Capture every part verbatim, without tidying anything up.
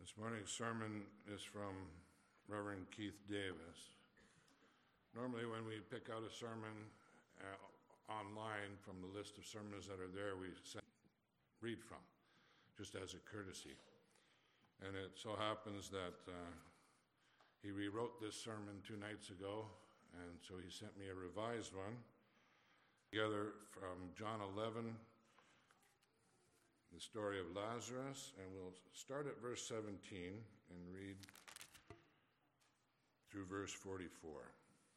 This morning's sermon is from Reverend Keith Davis. Normally when we pick out a sermon uh, online from the list of sermons that are there, we read from, just as a courtesy. And it so happens that uh, he rewrote this sermon two nights ago, and so he sent me a revised one, together from John eleven, the story of Lazarus, and we'll start at verse seventeen and read through verse forty-four.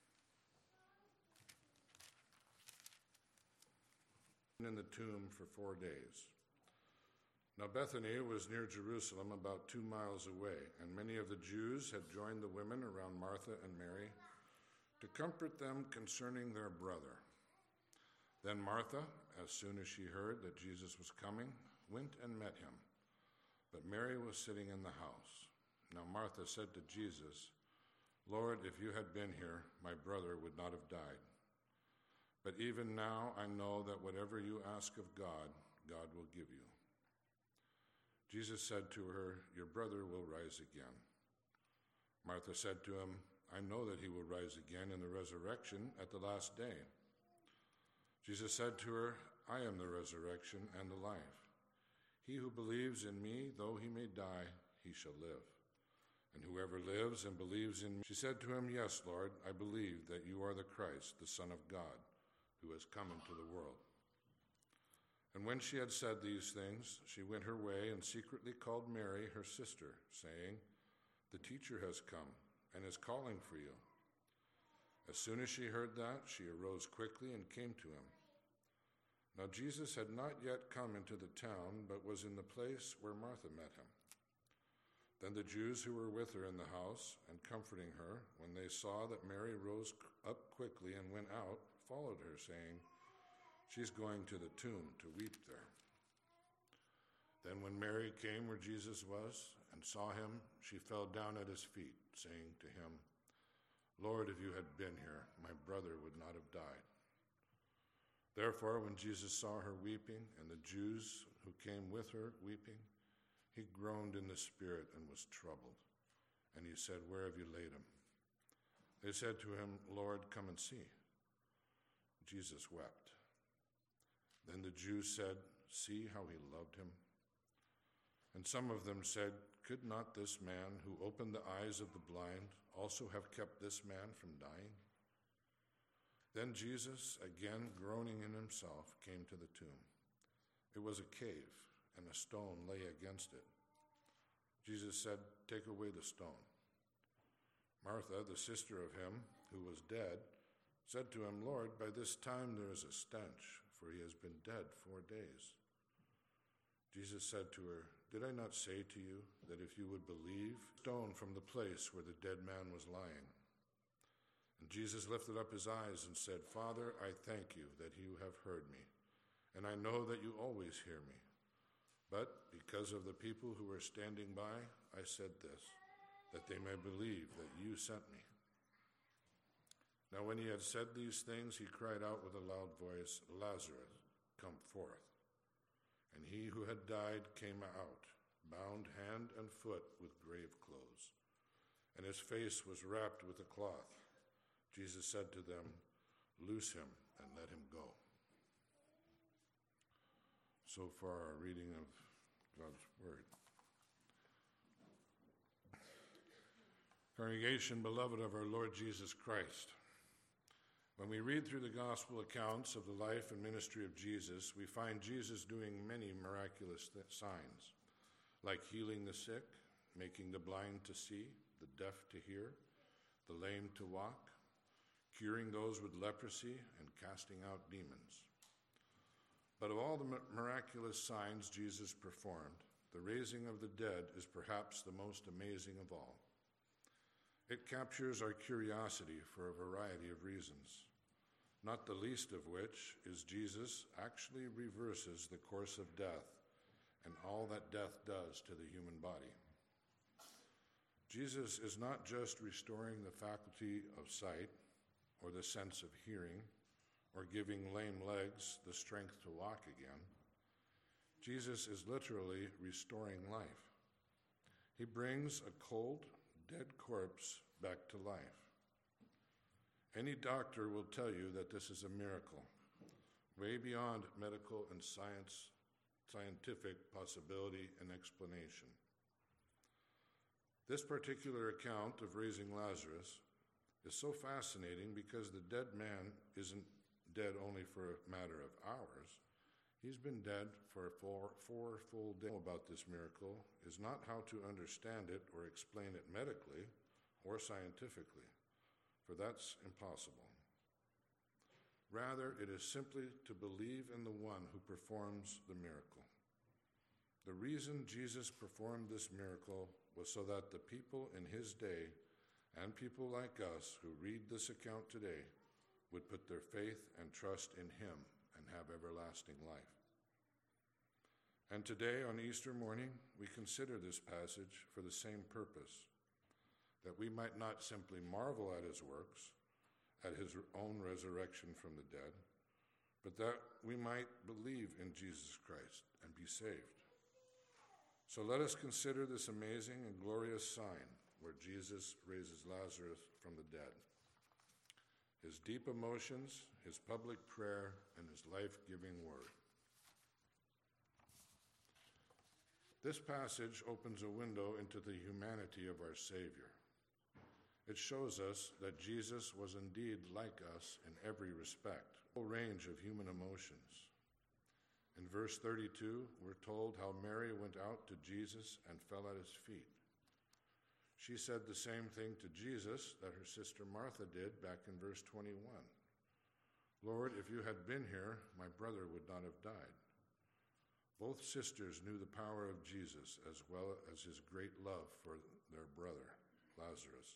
In the tomb for four days. Now Bethany was near Jerusalem, about two miles away, and many of the Jews had joined the women around Martha and Mary to comfort them concerning their brother. Then Martha, as soon as she heard that Jesus was coming, went and met him, but Mary was sitting in the house. Now Martha said to Jesus, "Lord, if you had been here, my brother would not have died. But even now I know that whatever you ask of God, God will give you." Jesus said to her, "Your brother will rise again." Martha said to him, "I know that he will rise again in the resurrection at the last day." Jesus said to her, "I am the resurrection and the life. He who believes in me, though he may die, he shall live. And whoever lives and believes in me," she said to him, "Yes, Lord, I believe that you are the Christ, the Son of God, who has come into the world." And when she had said these things, she went her way and secretly called Mary, her sister, saying, "The teacher has come and is calling for you." As soon as she heard that, she arose quickly and came to him. Now Jesus had not yet come into the town, but was in the place where Martha met him. Then the Jews who were with her in the house and comforting her, when they saw that Mary rose up quickly and went out, followed her, saying, "She's going to the tomb to weep there." Then when Mary came where Jesus was and saw him, she fell down at his feet, saying to him, "Lord, if you had been here, my brother would not have died." Therefore, when Jesus saw her weeping, and the Jews who came with her weeping, he groaned in the spirit and was troubled. And he said, "Where have you laid him?" They said to him, "Lord, come and see." Jesus wept. Then the Jews said, "See how he loved him." And some of them said, "Could not this man who opened the eyes of the blind also have kept this man from dying?" Then Jesus, again groaning in himself, came to the tomb. It was a cave, and a stone lay against it. Jesus said, "Take away the stone." Martha, the sister of him who was dead, said to him, "Lord, by this time there is a stench, for he has been dead four days." Jesus said to her, "Did I not say to you that if you would believe, stone from the place where the dead man was lying?" And Jesus lifted up his eyes and said, "Father, I thank you that you have heard me, and I know that you always hear me. But because of the people who were standing by, I said this, that they may believe that you sent me." Now when he had said these things, he cried out with a loud voice, "Lazarus, come forth." And he who had died came out, bound hand and foot with grave clothes, and his face was wrapped with a cloth. Jesus said to them, "Loose him and let him go." So far, our reading of God's word. Congregation, beloved of our Lord Jesus Christ, when we read through the gospel accounts of the life and ministry of Jesus, we find Jesus doing many miraculous th- signs, like healing the sick, making the blind to see, the deaf to hear, the lame to walk, curing those with leprosy, and casting out demons. But of all the miraculous signs Jesus performed, the raising of the dead is perhaps the most amazing of all. It captures our curiosity for a variety of reasons, not the least of which is Jesus actually reverses the course of death and all that death does to the human body. Jesus is not just restoring the faculty of sight or the sense of hearing, or giving lame legs the strength to walk again. Jesus is literally restoring life. He brings a cold, dead corpse back to life. Any doctor will tell you that this is a miracle, way beyond medical and science, scientific possibility and explanation. This particular account of raising Lazarus is so fascinating because the dead man isn't dead only for a matter of hours. He's been dead for four, four full days. About this miracle is not how to understand it or explain it medically or scientifically, for that's impossible. Rather, it is simply to believe in the one who performs the miracle. The reason Jesus performed this miracle was so that the people in his day and people like us who read this account today would put their faith and trust in him and have everlasting life. And today, on Easter morning, we consider this passage for the same purpose, that we might not simply marvel at his works, at his own resurrection from the dead, but that we might believe in Jesus Christ and be saved. So let us consider this amazing and glorious sign where Jesus raises Lazarus from the dead. His deep emotions, his public prayer, and his life-giving word. This passage opens a window into the humanity of our Savior. It shows us that Jesus was indeed like us in every respect, a whole range of human emotions. In verse thirty-two, we're told how Mary went out to Jesus and fell at his feet. She said the same thing to Jesus that her sister Martha did back in verse twenty-one. Lord, if you had been here, my brother would not have died. Both sisters knew the power of Jesus as well as his great love for their brother, Lazarus.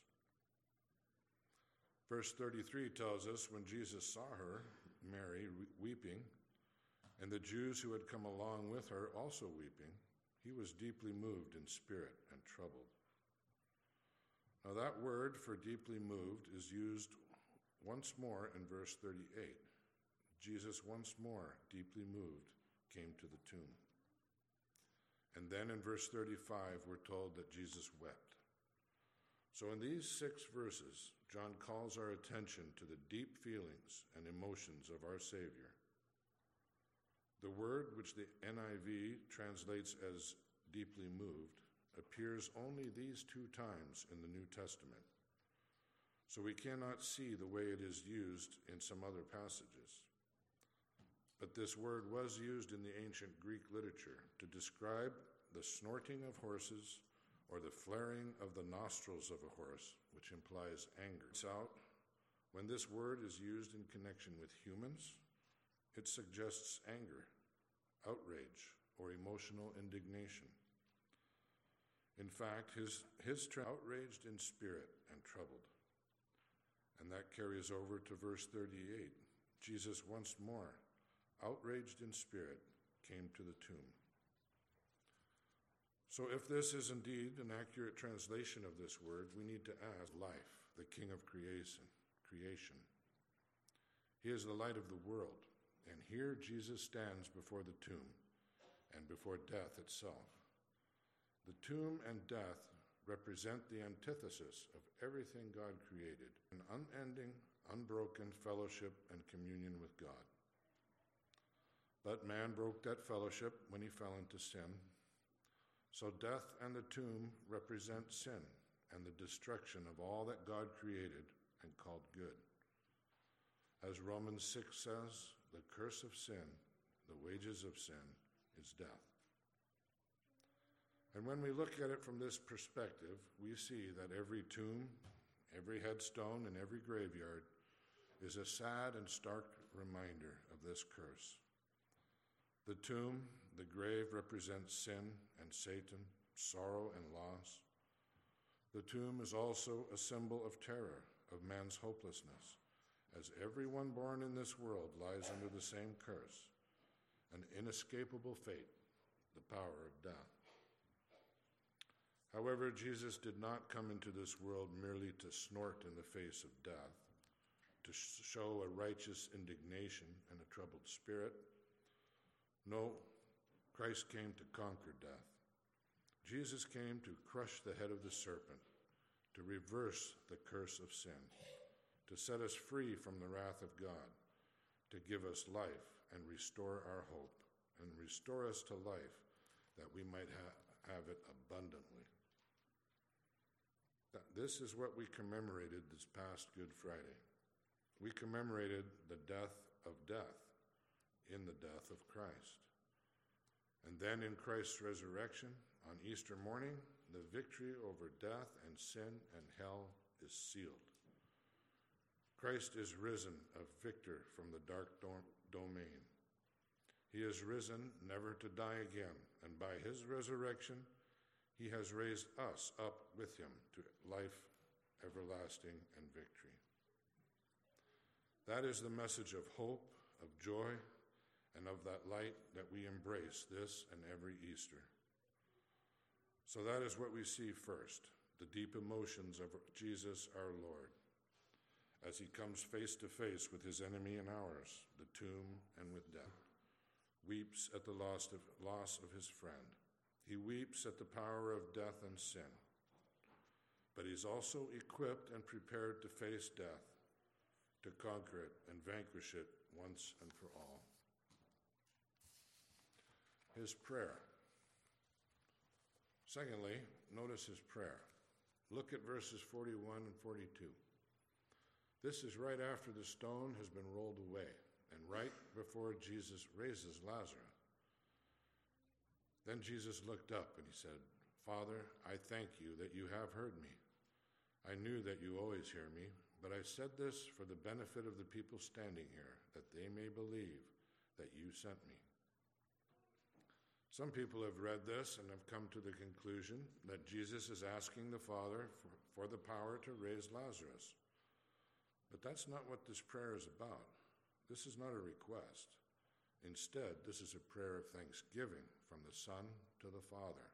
Verse thirty-three tells us when Jesus saw her, Mary, weeping, and the Jews who had come along with her also weeping, he was deeply moved in spirit and troubled. Now that word for deeply moved is used once more in verse thirty-eight. Jesus once more, deeply moved, came to the tomb. And then in verse thirty-five, we're told that Jesus wept. So in these six verses, John calls our attention to the deep feelings and emotions of our Savior. The word which the N I V translates as deeply moved appears only these two times in the New Testament, so we cannot see the way it is used in some other passages. But this word was used in the ancient Greek literature to describe the snorting of horses or the flaring of the nostrils of a horse, which implies anger. It's out. When this word is used in connection with humans, it suggests anger, outrage, or emotional indignation. In fact, his, his tra- outraged in spirit and troubled. And that carries over to verse thirty-eight. Jesus once more, outraged in spirit, came to the tomb. So if this is indeed an accurate translation of this word, we need to ask life, the King of creation. creation. He is the light of the world, and here Jesus stands before the tomb and before death itself. The tomb and death represent the antithesis of everything God created, an unending, unbroken fellowship and communion with God. But man broke that fellowship when he fell into sin. So death and the tomb represent sin and the destruction of all that God created and called good. As Romans six says, the curse of sin, the wages of sin, is death. And when we look at it from this perspective, we see that every tomb, every headstone, and every graveyard is a sad and stark reminder of this curse. The tomb, the grave, represents sin and Satan, sorrow and loss. The tomb is also a symbol of terror, of man's hopelessness, as everyone born in this world lies under the same curse, an inescapable fate, the power of death. However, Jesus did not come into this world merely to snort in the face of death, to show a righteous indignation and a troubled spirit. No, Christ came to conquer death. Jesus came to crush the head of the serpent, to reverse the curse of sin, to set us free from the wrath of God, to give us life and restore our hope, and restore us to life that we might ha- have it abundantly. That this is what we commemorated this past Good Friday. We commemorated the death of death in the death of Christ. And then in Christ's resurrection, on Easter morning, the victory over death and sin and hell is sealed. Christ is risen, a victor from the dark do- domain. He is risen never to die again, and by his resurrection, he has raised us up with him to life everlasting and victory. That is the message of hope, of joy, and of that light that we embrace this and every Easter. So that is what we see first, the deep emotions of Jesus our Lord, as he comes face to face with his enemy and ours, the tomb and with death, weeps at the loss of, loss of his friend. He weeps at the power of death and sin, but he's also equipped and prepared to face death, to conquer it and vanquish it once and for all. His prayer. Secondly, notice his prayer. Look at verses forty-one and forty-two. This is right after the stone has been rolled away, and right before Jesus raises Lazarus. Then Jesus looked up and he said, "Father, I thank you that you have heard me. I knew that you always hear me, but I said this for the benefit of the people standing here, that they may believe that you sent me." Some people have read this and have come to the conclusion that Jesus is asking the Father for, for the power to raise Lazarus. But that's not what this prayer is about. This is not a request. Instead, this is a prayer of thanksgiving from the Son to the Father.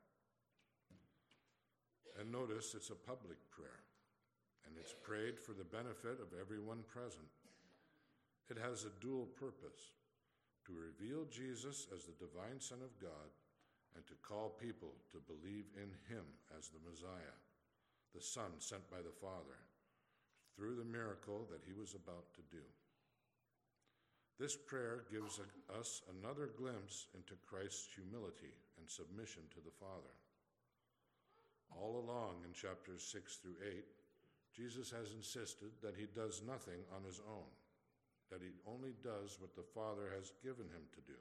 And notice it's a public prayer, and it's prayed for the benefit of everyone present. It has a dual purpose: to reveal Jesus as the divine Son of God, and to call people to believe in him as the Messiah, the Son sent by the Father, through the miracle that he was about to do. This prayer gives us another glimpse into Christ's humility and submission to the Father. All along in chapters six through eight, Jesus has insisted that he does nothing on his own, that he only does what the Father has given him to do.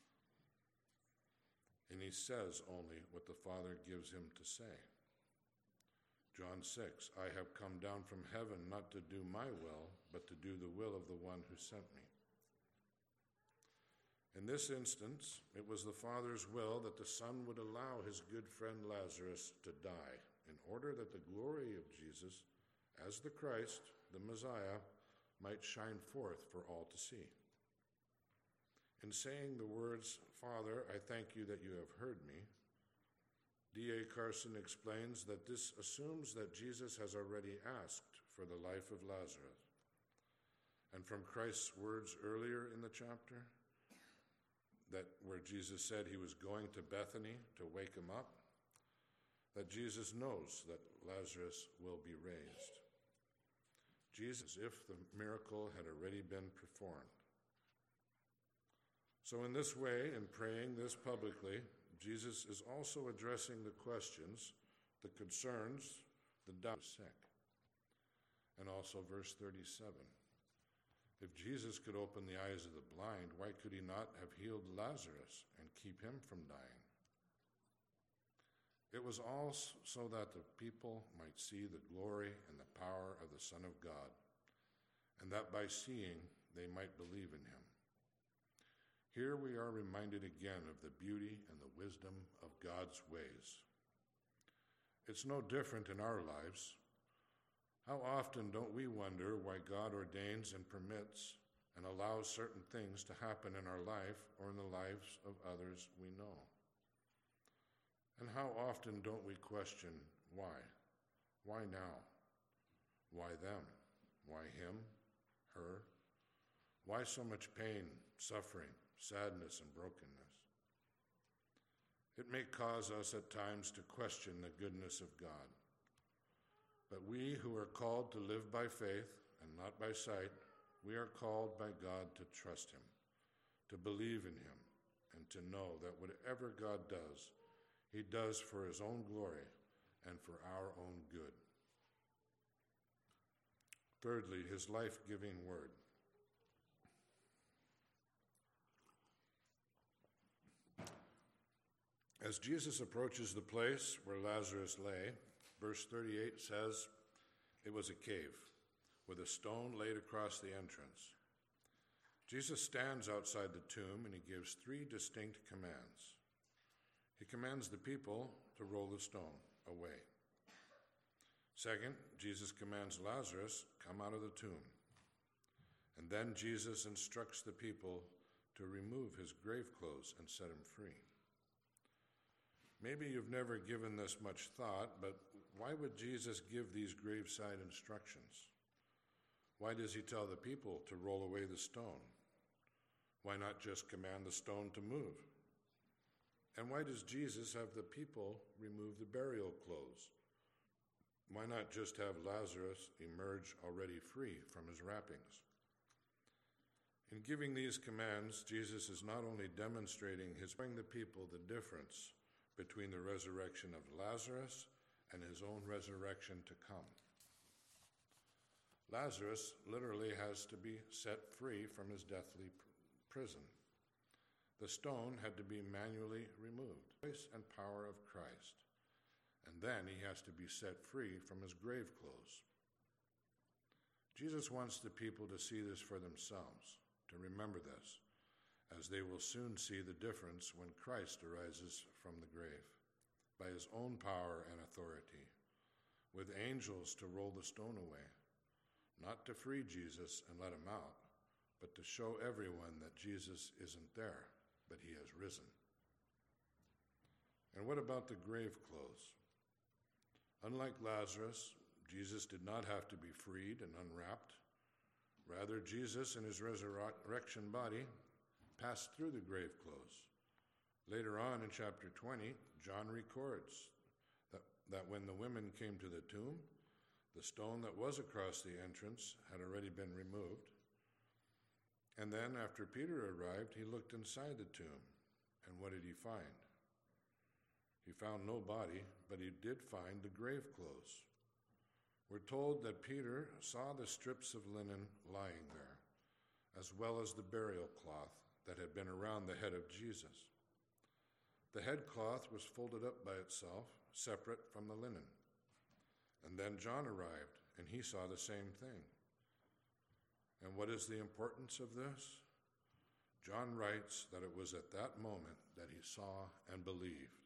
And he says only what the Father gives him to say. John six, "I have come down from heaven not to do my will, but to do the will of the one who sent me." In this instance, it was the Father's will that the Son would allow his good friend Lazarus to die, in order that the glory of Jesus, as the Christ, the Messiah, might shine forth for all to see. In saying the words, "Father, I thank you that you have heard me," D A Carson explains that this assumes that Jesus has already asked for the life of Lazarus. And from Christ's words earlier in the chapter, that where Jesus said he was going to Bethany to wake him up, that Jesus knows that Lazarus will be raised. Jesus, as if the miracle had already been performed. So in this way, in praying this publicly, Jesus is also addressing the questions, the concerns, the doubts sick. And also verse thirty-seven. If Jesus could open the eyes of the blind, why could he not have healed Lazarus and keep him from dying? It was all so that the people might see the glory and the power of the Son of God, and that by seeing they might believe in him. Here we are reminded again of the beauty and the wisdom of God's ways. It's no different in our lives. How often don't we wonder why God ordains and permits and allows certain things to happen in our life or in the lives of others we know? And how often don't we question why? Why now? Why them? Why him? Her? Why so much pain, suffering, sadness, and brokenness? It may cause us at times to question the goodness of God. But we who are called to live by faith and not by sight, we are called by God to trust him, to believe in him, and to know that whatever God does, he does for his own glory and for our own good. Thirdly, his life-giving word. As Jesus approaches the place where Lazarus lay, verse thirty-eight says, it was a cave with a stone laid across the entrance. Jesus stands outside the tomb and he gives three distinct commands. He commands the people to roll the stone away. Second, Jesus commands Lazarus, come out of the tomb. And then Jesus instructs the people to remove his grave clothes and set him free. Maybe you've never given this much thought, but why would Jesus give these graveside instructions? Why does he tell the people to roll away the stone? Why not just command the stone to move? And why does Jesus have the people remove the burial clothes? Why not just have Lazarus emerge already free from his wrappings? In giving these commands, Jesus is not only demonstrating his showing the people the difference between the resurrection of Lazarus and his own resurrection to come. Lazarus literally has to be set free from his deathly prison. The stone had to be manually removed. Voice and power of Christ. And then he has to be set free from his grave clothes. Jesus wants the people to see this for themselves, to remember this, as they will soon see the difference when Christ arises from the grave, by his own power and authority, with angels to roll the stone away, not to free Jesus and let him out, but to show everyone that Jesus isn't there, but he has risen. And what about the grave clothes? Unlike Lazarus, Jesus did not have to be freed and unwrapped. Rather, Jesus in his resurrection body passed through the grave clothes. Later on in chapter twenty, John records that, that when the women came to the tomb, the stone that was across the entrance had already been removed. And then after Peter arrived, he looked inside the tomb. And what did he find? He found no body, but he did find the grave clothes. We're told that Peter saw the strips of linen lying there, as well as the burial cloth that had been around the head of Jesus. The head cloth was folded up by itself, separate from the linen. And then John arrived, and he saw the same thing. And what is the importance of this? John writes that it was at that moment that he saw and believed.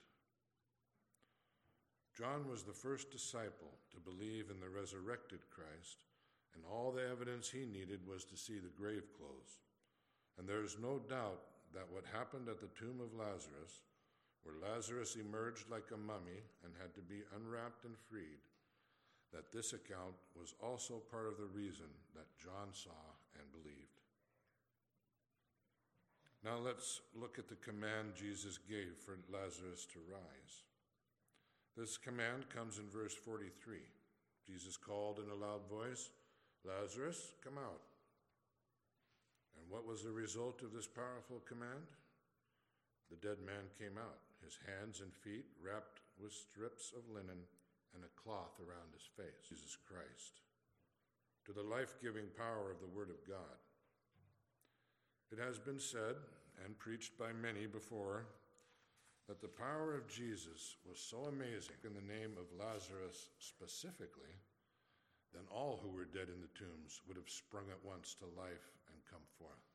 John was the first disciple to believe in the resurrected Christ, and all the evidence he needed was to see the grave clothes. And there is no doubt that what happened at the tomb of Lazarus, where Lazarus emerged like a mummy and had to be unwrapped and freed, that this account was also part of the reason that John saw and believed. Now let's look at the command Jesus gave for Lazarus to rise. This command comes in verse forty-three. Jesus called in a loud voice, "Lazarus, come out." And what was the result of this powerful command? The dead man came out, his hands and feet wrapped with strips of linen and a cloth around his face. Jesus Christ, to the life-giving power of the Word of God. It has been said and preached by many before that the power of Jesus was so amazing in the name of Lazarus specifically, then all who were dead in the tombs would have sprung at once to life and come forth.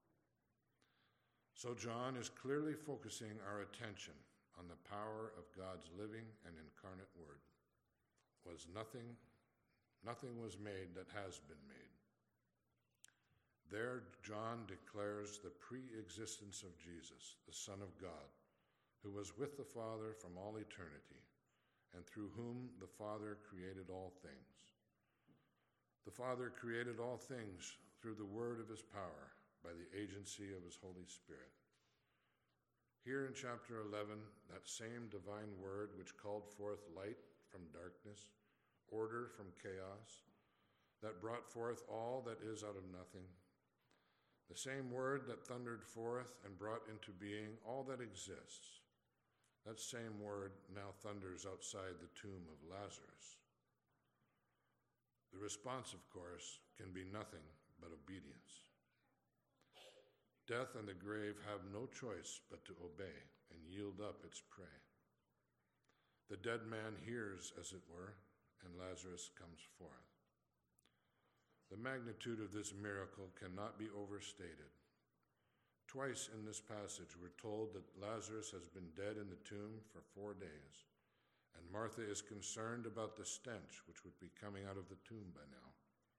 So John is clearly focusing our attention on the power of God's living and incarnate Word. Was nothing, nothing was made that has been made. There, John declares the pre-existence of Jesus, the Son of God, who was with the Father from all eternity, and through whom the Father created all things. The Father created all things through the word of his power, by the agency of his Holy Spirit. Here in chapter eleven, that same divine word which called forth light from darkness, order from chaos, that brought forth all that is out of nothing, the same word that thundered forth and brought into being all that exists, that same word now thunders outside the tomb of Lazarus. The response, of course, can be nothing but obedience. Death and the grave have no choice but to obey and yield up its prey. The dead man hears, as it were, and Lazarus comes forth. The magnitude of this miracle cannot be overstated. Twice in this passage we're told that Lazarus has been dead in the tomb for four days, and Martha is concerned about the stench which would be coming out of the tomb by now.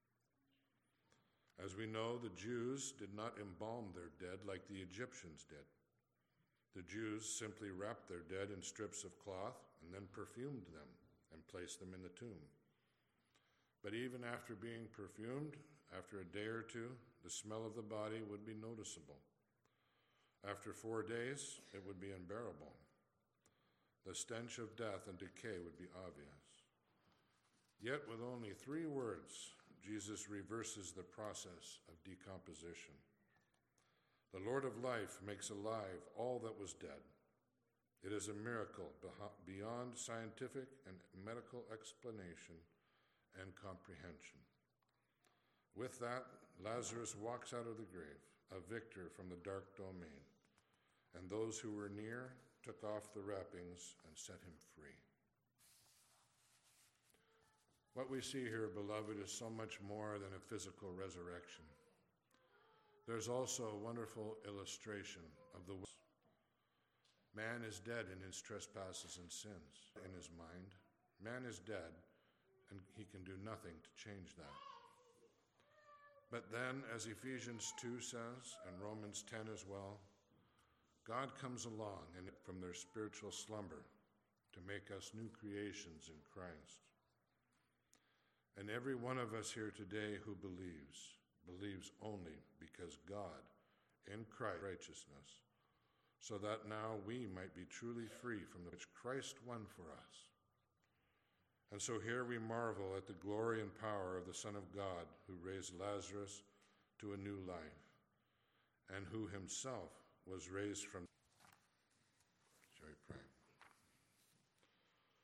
As we know, the Jews did not embalm their dead like the Egyptians did. The Jews simply wrapped their dead in strips of cloth and then perfumed them and placed them in the tomb. But even after being perfumed, after a day or two, the smell of the body would be noticeable. After four days, it would be unbearable. The stench of death and decay would be obvious. Yet with only three words, Jesus reverses the process of decomposition. The Lord of life makes alive all that was dead. It is a miracle beyond scientific and medical explanation and comprehension. With that, Lazarus walks out of the grave, a victor from the dark domain, and those who were near took off the wrappings and set him free. What we see here, beloved, is so much more than a physical resurrection. There's also a wonderful illustration of the man is dead in his trespasses and sins. In his mind, man is dead, and he can do nothing to change that. But then, as Ephesians two says, and Romans ten as well, God comes along and from their spiritual slumber to make us new creations in Christ. And every one of us here today who believes, believes only because God, in Christ, righteousness, so that now we might be truly free from the which Christ won for us. And so here we marvel at the glory and power of the Son of God who raised Lazarus to a new life, and who himself was raised from... Shall we pray?